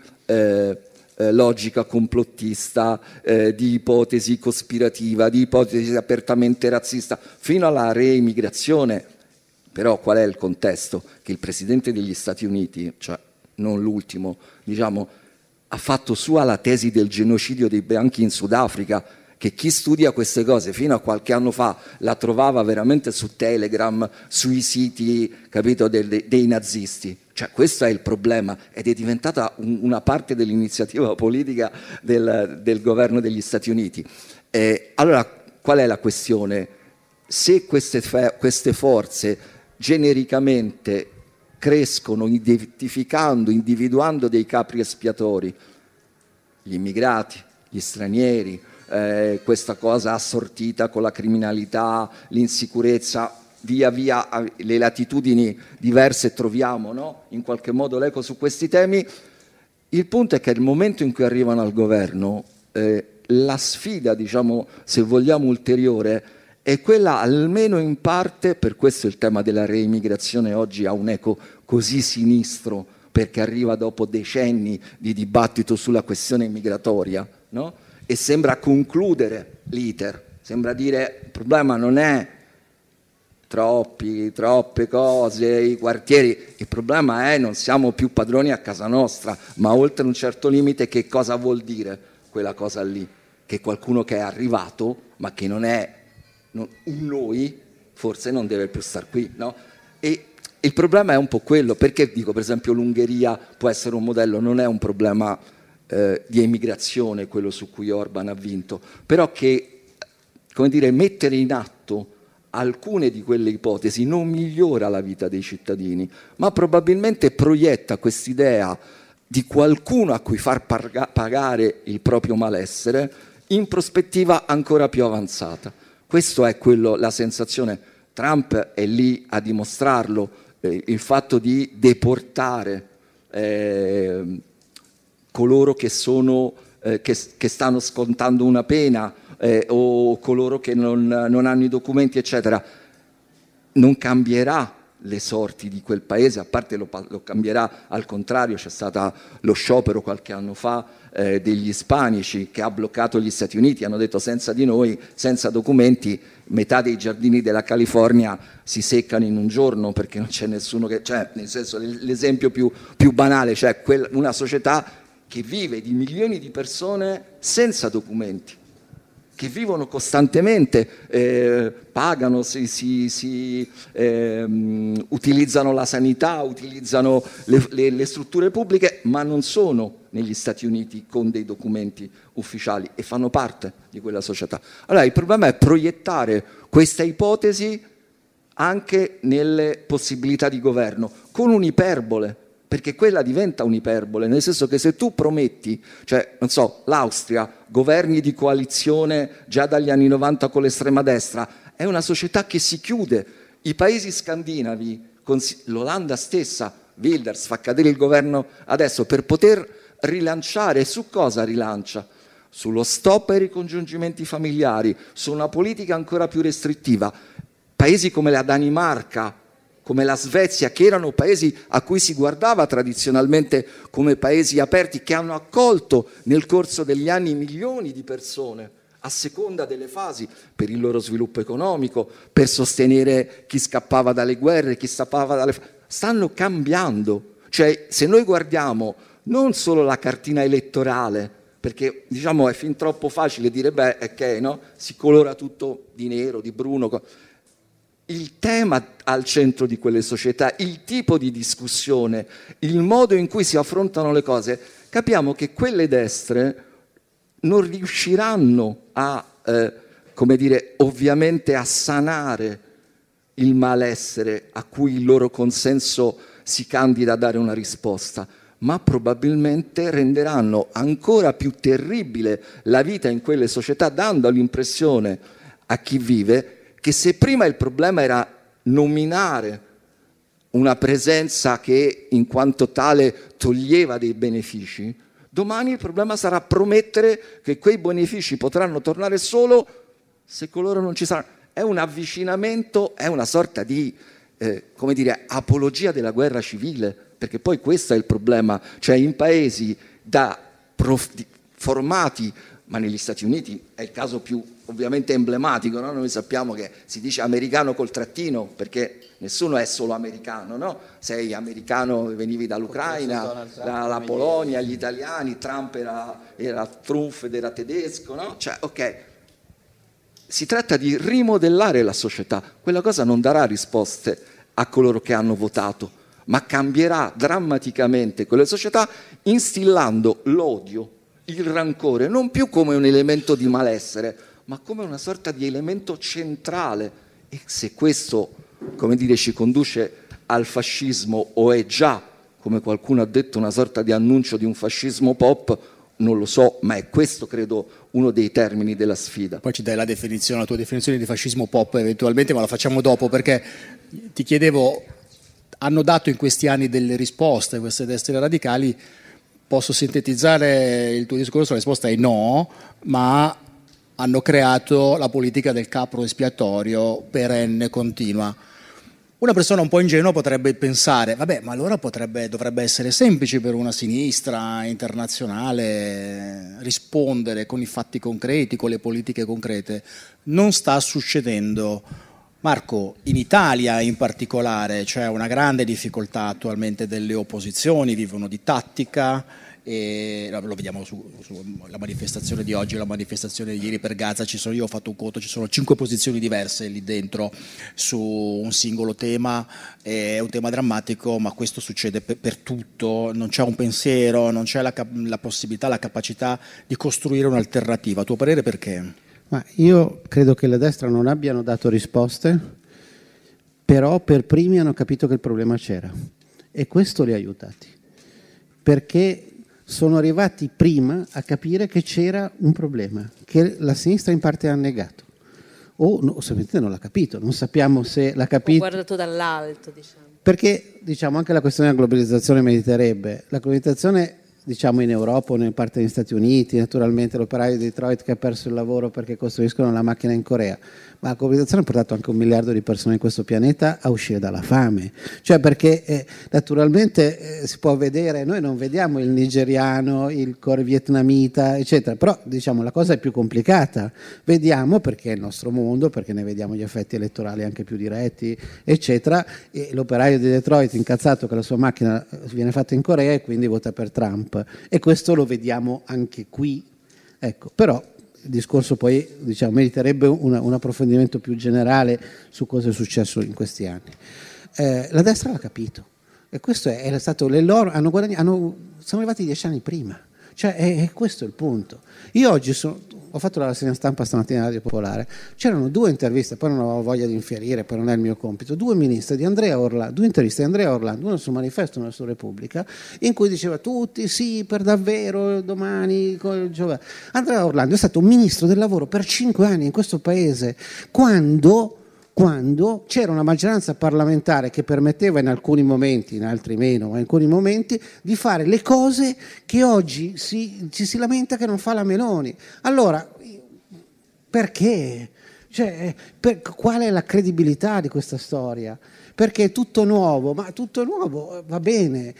logica complottista, di ipotesi cospirativa, di ipotesi apertamente razzista, fino alla reimmigrazione. Però qual è il contesto? Che il Presidente degli Stati Uniti, cioè non l'ultimo, diciamo, ha fatto sua la tesi del genocidio dei bianchi in Sudafrica, che chi studia queste cose fino a qualche anno fa la trovava veramente su Telegram, sui siti, capito, dei nazisti. Cioè questo è il problema, ed è diventata una parte dell'iniziativa politica del governo degli Stati Uniti. Allora qual è la questione? Se queste forze genericamente crescono identificando, individuando dei capri espiatori, gli immigrati, gli stranieri, questa cosa assortita con la criminalità, l'insicurezza, via via le latitudini diverse troviamo, no? In qualche modo l'eco su questi temi. Il punto è che nel momento in cui arrivano al governo, la sfida, diciamo, se vogliamo ulteriore, è quella almeno in parte, per questo il tema della reimmigrazione oggi ha un eco così sinistro, perché arriva dopo decenni di dibattito sulla questione migratoria, no? E sembra concludere l'iter, sembra dire il problema non è troppe cose, i quartieri, il problema è non siamo più padroni a casa nostra, ma oltre un certo limite che cosa vuol dire quella cosa lì? Che qualcuno che è arrivato, ma che non è un noi, forse non deve più star qui, no? E il problema è un po' quello, perché dico per esempio l'Ungheria può essere un modello, non è un problema di emigrazione quello su cui Orban ha vinto, però che, come dire, mettere in atto alcune di quelle ipotesi non migliora la vita dei cittadini, ma probabilmente proietta quest'idea di qualcuno a cui far pagare il proprio malessere in prospettiva ancora più avanzata. Questo è la sensazione. Trump è lì a dimostrarlo, il fatto di deportare coloro che stanno scontando una pena o coloro che non hanno i documenti, eccetera, non cambierà le sorti di quel paese, a parte lo cambierà al contrario. C'è stato lo sciopero qualche anno fa degli ispanici che ha bloccato gli Stati Uniti, hanno detto senza di noi, senza documenti, metà dei giardini della California si seccano in un giorno perché non c'è nessuno che... Cioè, nel senso, l'esempio più banale, cioè una società che vive di milioni di persone senza documenti, che vivono costantemente, pagano, utilizzano la sanità, utilizzano le strutture pubbliche, ma non sono negli Stati Uniti con dei documenti ufficiali e fanno parte di quella società. Allora il problema è proiettare questa ipotesi anche nelle possibilità di governo, con un'iperbole, perché quella diventa un'iperbole, nel senso che se tu prometti, cioè, non so, l'Austria, governi di coalizione già dagli anni 90 con l'estrema destra, è una società che si chiude. I paesi scandinavi, l'Olanda stessa, Wilders fa cadere il governo adesso per poter rilanciare. Su cosa rilancia? Sullo stop ai ricongiungimenti familiari, su una politica ancora più restrittiva. Paesi come la Danimarca, come la Svezia, che erano paesi a cui si guardava tradizionalmente come paesi aperti, che hanno accolto nel corso degli anni milioni di persone, a seconda delle fasi, per il loro sviluppo economico, per sostenere chi scappava dalle guerre, chi scappava dalle... stanno cambiando. Cioè, se noi guardiamo non solo la cartina elettorale, perché diciamo è fin troppo facile dire, beh, ok, no? Si colora tutto di nero, di bruno... Il tema al centro di quelle società, il tipo di discussione, il modo in cui si affrontano le cose, capiamo che quelle destre non riusciranno a, come dire, ovviamente a sanare il malessere a cui il loro consenso si candida a dare una risposta, ma probabilmente renderanno ancora più terribile la vita in quelle società, dando l'impressione a chi vive che se prima il problema era nominare una presenza che in quanto tale toglieva dei benefici, domani il problema sarà promettere che quei benefici potranno tornare solo se coloro non ci saranno. È un avvicinamento, è una sorta di, come dire, apologia della guerra civile, perché poi questo è il problema. Cioè in paesi formati, ma negli Stati Uniti è il caso più ovviamente emblematico, no? Noi sappiamo che si dice americano col trattino perché nessuno è solo americano, no? Sei americano, venivi dall'Ucraina, dalla Polonia, gli italiani, Trump era Trump ed era tedesco, no? Cioè, ok, si tratta di rimodellare la società. Quella cosa non darà risposte a coloro che hanno votato, ma cambierà drammaticamente quelle società instillando l'odio, il rancore, non più come un elemento di malessere, ma come una sorta di elemento centrale. E se questo, come dire, ci conduce al fascismo, o è già, come qualcuno ha detto, una sorta di annuncio di un fascismo pop, non lo so, ma è questo credo uno dei termini della sfida. Poi ci dai la tua definizione di fascismo pop eventualmente, ma la facciamo dopo, perché ti chiedevo, hanno dato in questi anni delle risposte queste destre radicali? Posso sintetizzare il tuo discorso? La risposta è no, ma hanno creato la politica del capro espiatorio perenne, continua. Una persona un po' ingenua potrebbe pensare, vabbè, ma allora dovrebbe essere semplice per una sinistra internazionale rispondere con i fatti concreti, con le politiche concrete. Non sta succedendo. Marco, in Italia in particolare c'è una grande difficoltà attualmente delle opposizioni, vivono di tattica. E lo vediamo sulla manifestazione di oggi, la manifestazione di ieri per Gaza. Io ho fatto un conto, ci sono 5 posizioni diverse lì dentro su un singolo tema. È un tema drammatico, ma questo succede per tutto. Non c'è un pensiero, non c'è la possibilità, la capacità di costruire un'alternativa. A tuo parere perché? Ma io credo che la destra non abbiano dato risposte, però per primi hanno capito che il problema c'era e questo li ha aiutati, perché sono arrivati prima a capire che c'era un problema, che la sinistra in parte ha negato. O no, semplicemente non l'ha capito, non sappiamo se l'ha capito. Ho guardato dall'alto, diciamo. Perché, diciamo, anche la questione della globalizzazione meriterebbe. La globalizzazione, diciamo, in Europa o in parte degli Stati Uniti, naturalmente l'operaio di Detroit che ha perso il lavoro perché costruiscono la macchina in Corea. Ma la globalizzazione ha portato anche 1 miliardo di persone in questo pianeta a uscire dalla fame. Cioè perché naturalmente si può vedere, noi non vediamo il nigeriano, il vietnamita, eccetera, però diciamo la cosa è più complicata. Vediamo, perché è il nostro mondo, perché ne vediamo gli effetti elettorali anche più diretti, eccetera, e l'operaio di Detroit incazzato che la sua macchina viene fatta in Corea e quindi vota per Trump. E questo lo vediamo anche qui. Ecco, però il discorso poi meriterebbe un approfondimento più generale su cosa è successo in questi anni. La destra l'ha capito e questo è stato loro sono arrivati 10 anni prima, cioè è questo il punto. Io oggi ho fatto la rassegna stampa stamattina a Radio Popolare, c'erano 2 interviste, poi non avevo voglia di infierire, poi non è il mio compito, 2 interviste di Andrea Orlando, una sul Manifesto, una su Repubblica, in cui diceva tutti sì, per davvero, domani. Andrea Orlando è stato un ministro del lavoro per 5 anni in questo paese, quando c'era una maggioranza parlamentare che permetteva in alcuni momenti, in altri meno, ma in alcuni momenti, di fare le cose che oggi ci si lamenta che non fa la Meloni. Allora, perché? Qual è la credibilità di questa storia? Perché è tutto nuovo, ma tutto nuovo va bene.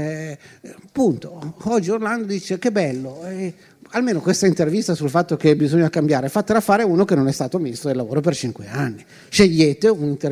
Appunto, oggi Orlando dice che bello. Almeno questa intervista sul fatto che bisogna cambiare, fatela fare uno che non è stato ministro del lavoro per 5 anni. Scegliete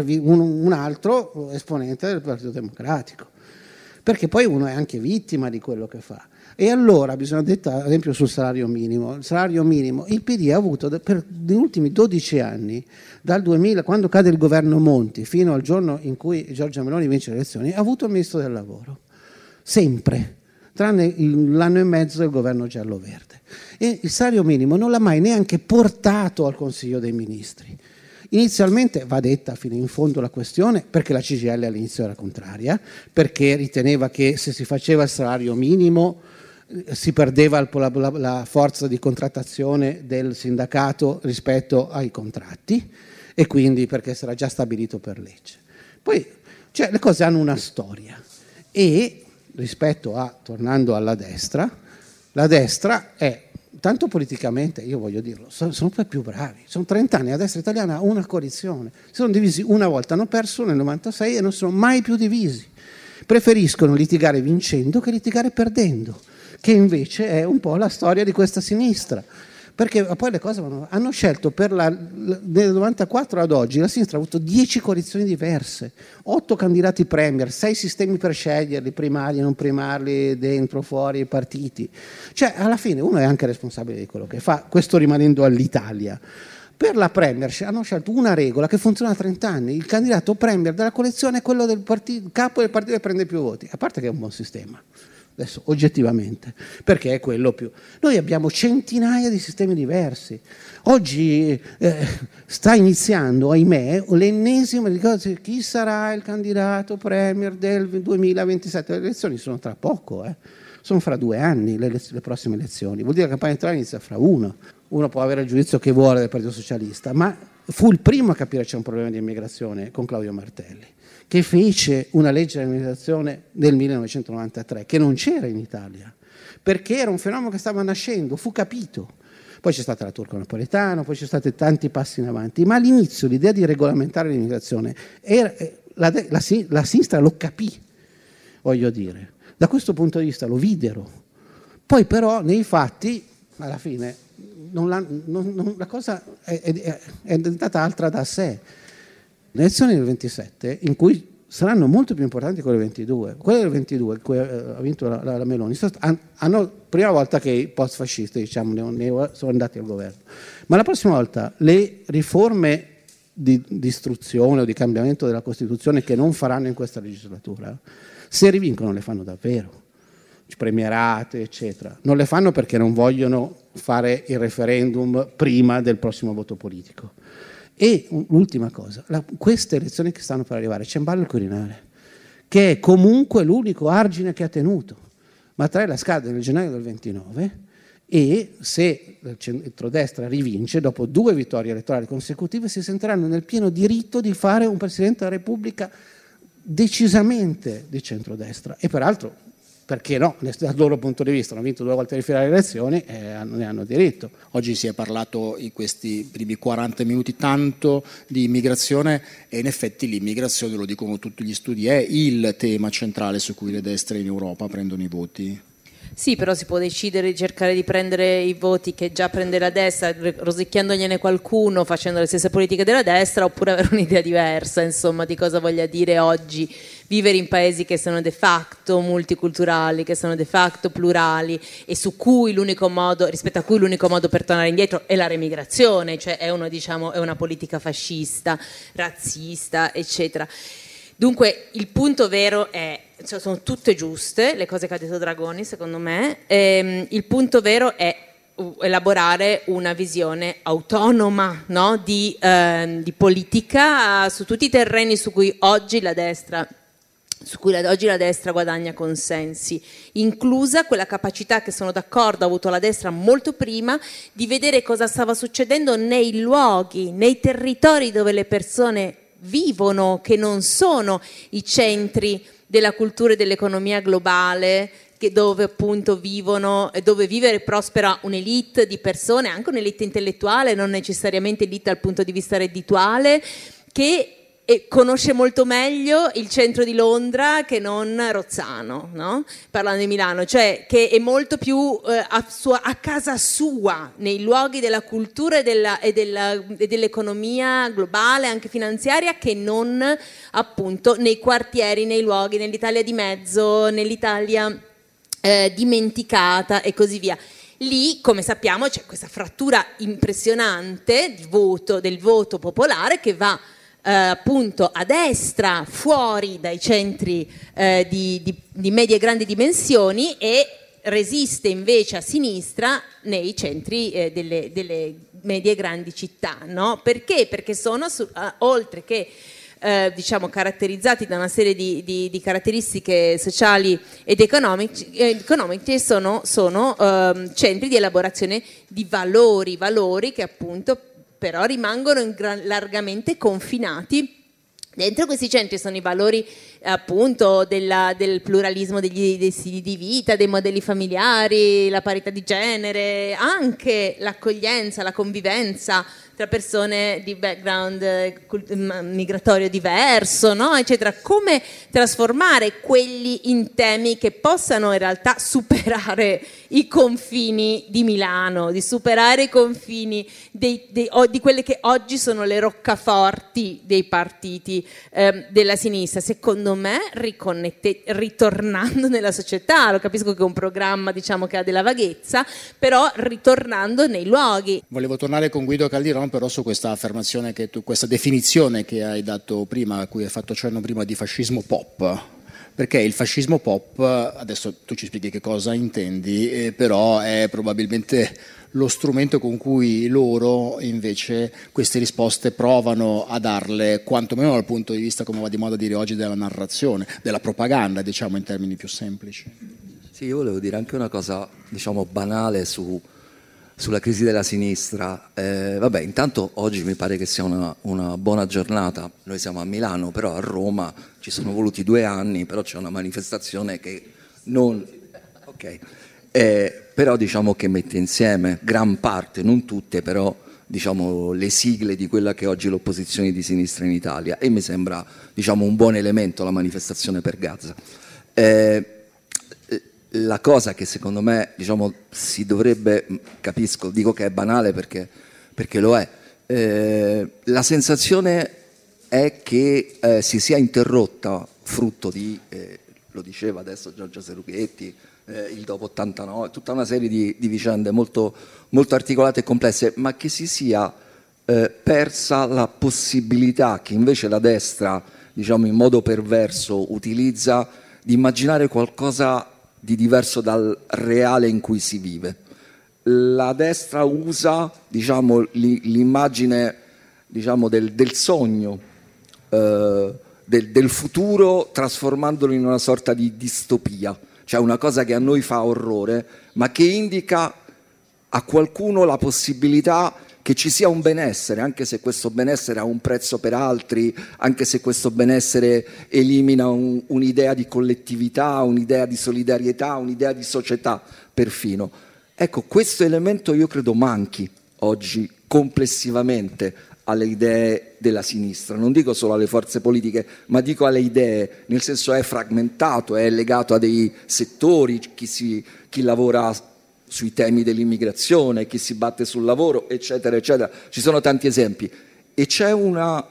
un altro esponente del Partito Democratico, perché poi uno è anche vittima di quello che fa. E allora bisogna dire, ad esempio, sul salario minimo. Il salario minimo, il PD ha avuto per gli ultimi 12 anni, dal 2000, quando cade il governo Monti, fino al giorno in cui Giorgia Meloni vince le elezioni, ha avuto il ministro del lavoro. Sempre. Tranne l'anno e mezzo del governo giallo-verde. E il salario minimo non l'ha mai neanche portato al Consiglio dei Ministri. Inizialmente va detta fino in fondo la questione, perché la CGIL all'inizio era contraria, perché riteneva che se si faceva il salario minimo si perdeva la forza di contrattazione del sindacato rispetto ai contratti, e quindi perché sarà già stabilito per legge. Poi le cose hanno una storia e rispetto tornando alla destra, la destra è, tanto politicamente, io voglio dirlo, sono poi più bravi. Sono 30 anni, la destra italiana ha una coalizione, si sono divisi una volta, hanno perso nel 96 e non sono mai più divisi. Preferiscono litigare vincendo che litigare perdendo, che invece è un po' la storia di questa sinistra. Perché poi le cose hanno scelto nel 94 ad oggi la sinistra ha avuto 10 coalizioni diverse, 8 candidati premier, 6 sistemi per sceglierli, primari, non primarli, dentro, fuori i partiti. Cioè alla fine uno è anche responsabile di quello che fa, questo rimanendo all'Italia. Per la premiership hanno scelto una regola che funziona da 30 anni, il candidato premier della coalizione è quello del capo del partito che prende più voti, a parte che è un buon sistema. Adesso oggettivamente, perché è quello più. Noi abbiamo centinaia di sistemi diversi. Oggi sta iniziando, ahimè, l'ennesima di cose. Chi sarà il candidato premier del 2027? Le elezioni sono tra poco, sono fra 2 anni le prossime elezioni, vuol dire che la campagna elettorale inizia fra 1. Uno può avere il giudizio che vuole del Partito Socialista, ma fu il primo a capire c'è un problema di immigrazione con Claudio Martelli, che fece una legge dell'immigrazione nel 1993 che non c'era in Italia, perché era un fenomeno che stava nascendo, fu capito. Poi c'è stata la Turco Napoletano, poi c'è stati tanti passi in avanti, ma all'inizio l'idea di regolamentare l'immigrazione la sinistra lo capì, voglio dire. Da questo punto di vista lo videro. Poi però nei fatti, alla fine, la cosa è diventata altra da sé. Le elezioni del 27, in cui saranno molto più importanti quelle del 22, quelle del 22, in cui ha vinto la Meloni, hanno, prima volta che i post-fascisti, diciamo, sono andati al governo, ma la prossima volta le riforme di istruzione o di cambiamento della Costituzione che non faranno in questa legislatura, se rivincono le fanno davvero, premierate eccetera, non le fanno perché non vogliono fare il referendum prima del prossimo voto politico. E l'ultima cosa, queste elezioni che stanno per arrivare, c'è in ballo il Quirinale, che è comunque l'unico argine che ha tenuto. Mattarella scade nel gennaio del 29 e se il centrodestra rivince, dopo 2 vittorie elettorali consecutive, si sentiranno nel pieno diritto di fare un Presidente della Repubblica decisamente di centrodestra. E peraltro, perché no, dal loro punto di vista hanno vinto 2 volte di fila le elezioni e ne hanno diritto. Oggi si è parlato in questi primi 40 minuti tanto di immigrazione e in effetti l'immigrazione, lo dicono tutti gli studi, è il tema centrale su cui le destre in Europa prendono i voti. Sì, però si può decidere di cercare di prendere i voti che già prende la destra, rosicchiandogliene qualcuno, facendo le stesse politiche della destra, oppure avere un'idea diversa, insomma, di cosa voglia dire oggi vivere in paesi che sono de facto multiculturali, che sono de facto plurali e su cui l'unico modo, rispetto a cui l'unico modo per tornare indietro è la remigrazione, cioè è una politica fascista, razzista, eccetera. Dunque il punto vero è, cioè, sono tutte giuste le cose che ha detto Dragoni, secondo me, il punto vero è elaborare una visione autonoma, no? di politica su tutti i terreni su cui oggi la destra guadagna consensi, inclusa quella capacità che sono d'accordo ha avuto la destra molto prima di vedere cosa stava succedendo nei luoghi, nei territori dove le persone vivono, che non sono i centri della cultura e dell'economia globale, dove appunto vivono, dove vive e prospera un'elite di persone, anche un'elite intellettuale, non necessariamente elite dal punto di vista reddituale, che conosce molto meglio il centro di Londra che non Rozzano, no? Parlando di Milano, cioè che è molto più a casa sua, nei luoghi della cultura e dell'economia globale, anche finanziaria, che non appunto nei quartieri, nei luoghi, nell'Italia di mezzo, nell'Italia dimenticata e così via. Lì, come sappiamo, c'è questa frattura impressionante del voto popolare che va appunto a destra, fuori dai centri di medie e grandi dimensioni, e resiste invece a sinistra nei centri delle medie e grandi città, no? Perché? Perché sono oltre che diciamo caratterizzati da una serie di caratteristiche sociali ed economiche, sono centri di elaborazione di valori che appunto però rimangono largamente confinati. Dentro questi centri sono i valori appunto del pluralismo dei stili di vita, dei modelli familiari, la parità di genere, anche l'accoglienza, la convivenza tra persone di background migratorio diverso, no? Eccetera. Come trasformare quelli in temi che possano in realtà superare i confini di Milano, di superare i confini di quelle che oggi sono le roccaforti dei partiti della sinistra. Secondo me ritornando nella società, lo capisco che è un programma, diciamo, che ha della vaghezza, però ritornando nei luoghi. Volevo tornare con Guido Caldiron però su questa affermazione questa definizione che hai dato prima, a cui hai fatto cenno prima, di fascismo pop. Perché il fascismo pop, adesso tu ci spieghi che cosa intendi, però è probabilmente lo strumento con cui loro invece queste risposte provano a darle, quantomeno dal punto di vista, come va di moda dire oggi, della narrazione, della propaganda, diciamo in termini più semplici. Sì, io volevo dire anche una cosa, diciamo, banale sulla crisi della sinistra. Vabbè, intanto oggi mi pare che sia una buona giornata. Noi siamo a Milano, però a Roma ci sono voluti 2 anni, però c'è una manifestazione che non... Ok. Però diciamo che mette insieme gran parte, non tutte, però diciamo le sigle di quella che è oggi l'opposizione di sinistra in Italia, e mi sembra, diciamo, un buon elemento la manifestazione per Gaza. La cosa che secondo me, diciamo, si dovrebbe, capisco, dico che è banale perché lo è, la sensazione è che si sia interrotta, frutto di, lo diceva adesso Giorgia Serughetti, il dopo 89, tutta una serie di vicende molto, molto articolate e complesse, ma che si sia persa la possibilità che invece la destra, diciamo in modo perverso, utilizza di immaginare qualcosa di diverso dal reale in cui si vive. La destra usa, diciamo, l'immagine, diciamo, del sogno, del futuro, trasformandolo in una sorta di distopia, cioè una cosa che a noi fa orrore, ma che indica a qualcuno la possibilità che ci sia un benessere, anche se questo benessere ha un prezzo per altri, anche se questo benessere elimina un'idea di collettività, un'idea di solidarietà, un'idea di società perfino. Ecco, questo elemento io credo manchi oggi complessivamente alle idee della sinistra, non dico solo alle forze politiche, ma dico alle idee, nel senso è frammentato, è legato a dei settori, chi lavora sui temi dell'immigrazione, chi si batte sul lavoro, eccetera, eccetera. Ci sono tanti esempi. E c'è una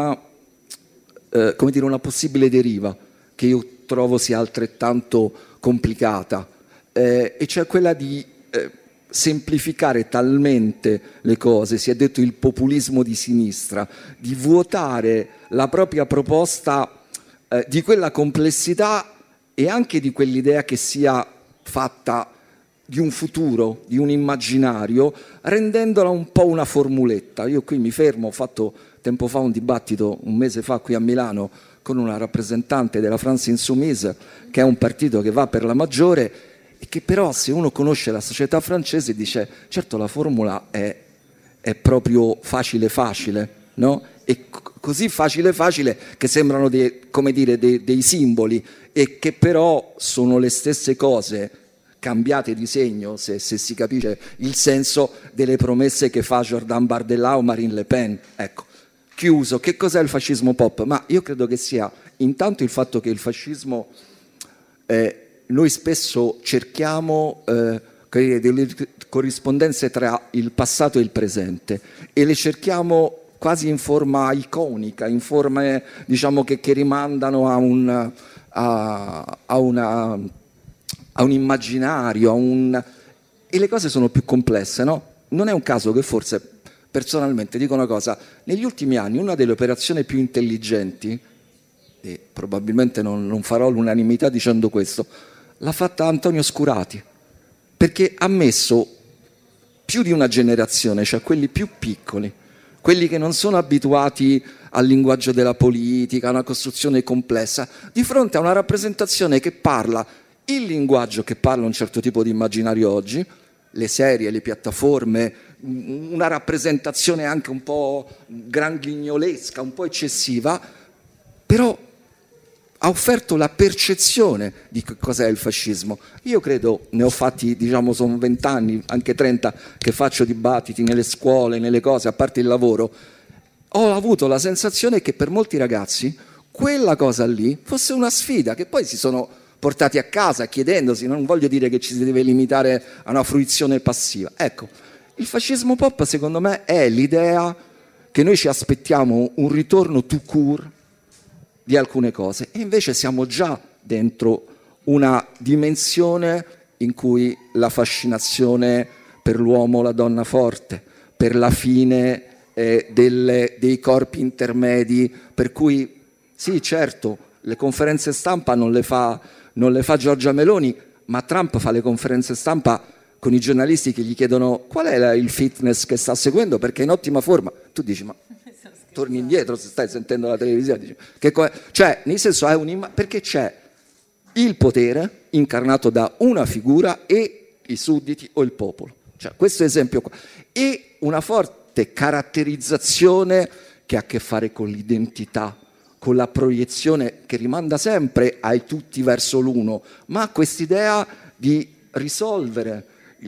possibile deriva che io trovo sia altrettanto complicata, e cioè quella di semplificare talmente le cose, si è detto il populismo di sinistra, di vuotare la propria proposta di quella complessità e anche di quell'idea che sia fatta di un futuro, di un immaginario, rendendola un po' una formuletta. Io qui mi fermo, ho fatto tempo fa un dibattito, un mese fa qui a Milano, con una rappresentante della France Insoumise, che è un partito che va per la maggiore, e che però, se uno conosce la società francese, dice, certo la formula è proprio facile facile, no? E così facile facile che sembrano dei simboli, e che però sono le stesse cose cambiate di segno, se si capisce il senso delle promesse che fa Jordan Bardella o Marine Le Pen. Ecco, chiuso. Che cos'è il fascismo pop? Ma io credo che sia intanto il fatto che il fascismo, noi spesso cerchiamo delle corrispondenze tra il passato e il presente, e le cerchiamo quasi in forma iconica, in forme, diciamo, che rimandano a un immaginario, e le cose sono più complesse, no? Non è un caso che forse, personalmente, dico una cosa, negli ultimi anni una delle operazioni più intelligenti, e probabilmente non farò l'unanimità dicendo questo, l'ha fatta Antonio Scurati, perché ha messo più di una generazione, cioè quelli più piccoli, quelli che non sono abituati al linguaggio della politica, a una costruzione complessa, di fronte a una rappresentazione che parla il linguaggio che parla un certo tipo di immaginario oggi, le serie, le piattaforme, una rappresentazione anche un po' grandlignolesca, un po' eccessiva, però ha offerto la percezione di cos'è il fascismo. Io credo, ne ho fatti, diciamo, sono 20 anni, anche 30, che faccio dibattiti nelle scuole, nelle cose, a parte il lavoro, ho avuto la sensazione che per molti ragazzi quella cosa lì fosse una sfida, che poi si sono portati a casa chiedendosi, non voglio dire che ci si deve limitare a una fruizione passiva. Ecco, il fascismo pop secondo me è l'idea che noi ci aspettiamo un ritorno tout court di alcune cose, e invece siamo già dentro una dimensione in cui la fascinazione per l'uomo, la donna forte, per la fine dei corpi intermedi, per cui sì, certo, le conferenze stampa non le fa Giorgia Meloni, ma Trump fa le conferenze stampa con i giornalisti che gli chiedono qual è il fitness che sta seguendo, perché è in ottima forma. Tu dici, ma torni indietro se stai sentendo la televisione. Dici, cioè, nel senso, perché c'è il potere incarnato da una figura e i sudditi o il popolo. Cioè, questo esempio qua. E una forte caratterizzazione che ha a che fare con l'identità, con la proiezione che rimanda sempre ai tutti verso l'uno, ma quest'idea di risolvere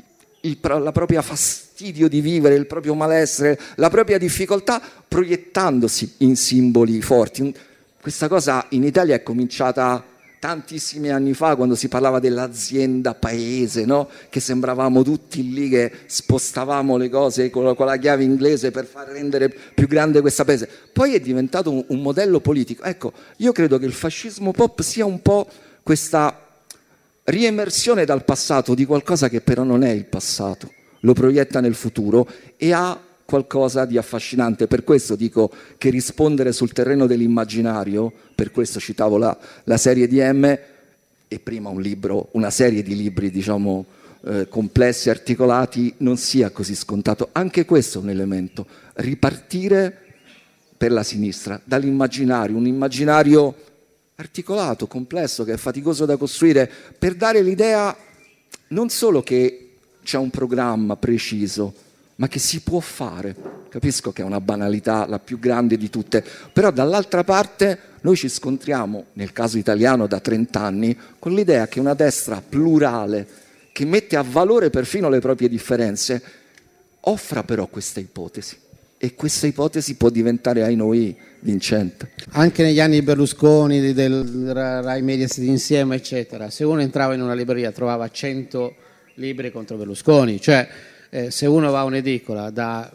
la propria fastidio di vivere, il proprio malessere, la propria difficoltà, proiettandosi in simboli forti. Questa cosa in Italia è cominciata tantissimi anni fa, quando si parlava dell'azienda paese, no? Che sembravamo tutti lì che spostavamo le cose con la chiave inglese per far rendere più grande questa paese. Poi è diventato un modello politico. Ecco, io credo che il fascismo pop sia un po' questa riemersione dal passato di qualcosa che però non è il passato, lo proietta nel futuro e ha qualcosa di affascinante. Per questo dico che rispondere sul terreno dell'immaginario, per questo citavo la serie di M e prima una serie di libri, diciamo, complessi, articolati, non sia così scontato. Anche questo è un elemento, ripartire per la sinistra dall'immaginario, un immaginario articolato, complesso, che è faticoso da costruire, per dare l'idea non solo che c'è un programma preciso, ma che si può fare. Capisco che è una banalità, la più grande di tutte, però dall'altra parte noi ci scontriamo, nel caso italiano da 30 anni, con l'idea che una destra plurale, che mette a valore perfino le proprie differenze, offra però questa ipotesi. E questa ipotesi può diventare, ai noi, vincente. Anche negli anni di Berlusconi, del Rai Mediaset Insieme, eccetera, se uno entrava in una libreria trovava 100 libri contro Berlusconi, cioè se uno va a un'edicola,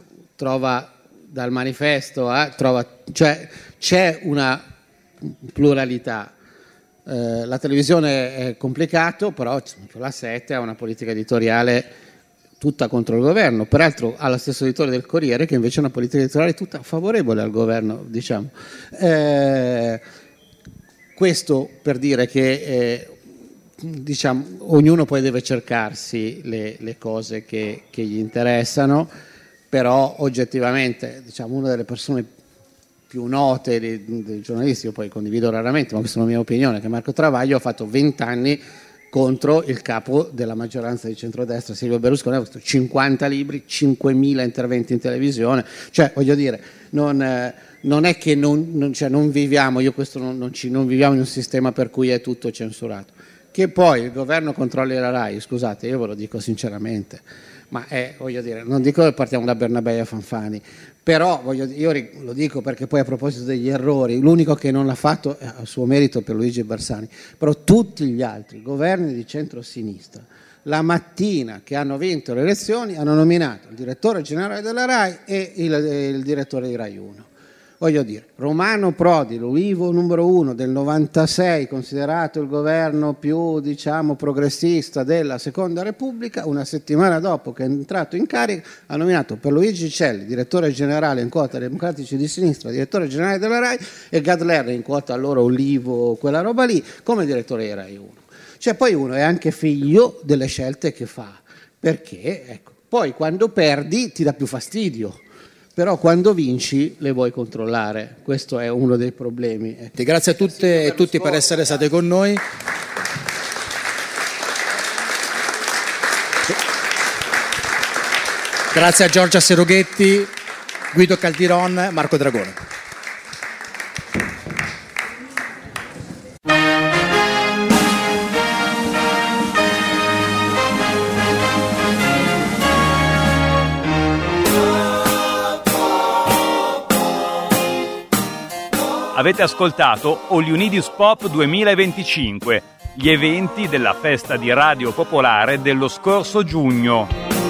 trova dal Manifesto cioè c'è una pluralità. La televisione è complicato, però la 7 ha una politica editoriale tutta contro il governo, peraltro ha lo stesso editore del Corriere, che invece è una politica editoriale tutta favorevole al governo, diciamo. Questo per dire che diciamo, ognuno poi deve cercarsi le cose che gli interessano, però oggettivamente, diciamo, una delle persone più note dei giornalisti, io poi condivido raramente, ma questa è una mia opinione, che Marco Travaglio ha fatto 20 anni contro il capo della maggioranza di centrodestra, Silvio Berlusconi, ha fatto 50 libri, 5.000 interventi in televisione, cioè voglio dire, non è che non viviamo, non viviamo in un sistema per cui è tutto censurato. Che poi il governo controlli la RAI, scusate, io ve lo dico sinceramente, ma voglio dire, non dico che partiamo da Bernabei a Fanfani, però io lo dico perché poi a proposito degli errori, l'unico che non l'ha fatto è a suo merito per Luigi Bersani, però tutti gli altri governi di centro-sinistra, la mattina che hanno vinto le elezioni, hanno nominato il direttore generale della RAI e il direttore di Rai 1. Voglio dire, Romano Prodi, l'Ulivo numero 1 del 96, considerato il governo più, diciamo, progressista della Seconda Repubblica, una settimana dopo che è entrato in carica, ha nominato Pierluigi Celli, direttore generale in quota Democratici di Sinistra, direttore generale della RAI, e Gadler in quota allora Ulivo, quella roba lì, come direttore di Rai 1. Cioè poi uno è anche figlio delle scelte che fa, perché, ecco, poi quando perdi ti dà più fastidio. Però quando vinci le vuoi controllare, questo è uno dei problemi. Grazie a tutte e tutti per essere state con noi. Grazie a Giorgia Seroghetti, Guido Caldiron, Marco Dragone. Avete ascoltato All You Need Is Pop 2025, gli eventi della festa di Radio Popolare dello scorso giugno.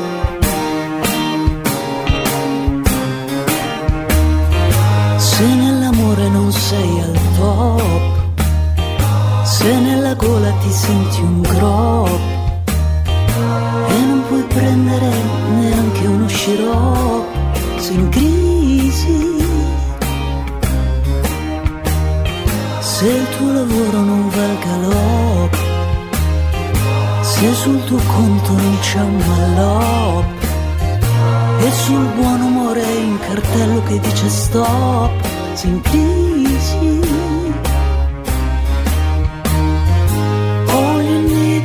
Se nell'amore non sei al top, se nella gola ti senti un grop e non puoi prendere neanche uno sciroppo, sei in crisi. Se il tuo lavoro non va al galop, se sul tuo conto non c'è un mallop e sul buon umore in cartello che dice stop, sei in crisi. All you need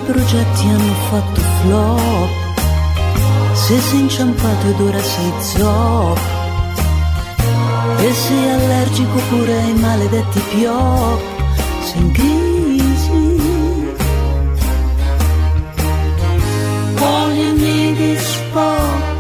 progetti hanno fatto flop, se sei inciampato ed ora sei zop, e sei allergico pure ai maledetti piop, sei in crisi. All you need is pop.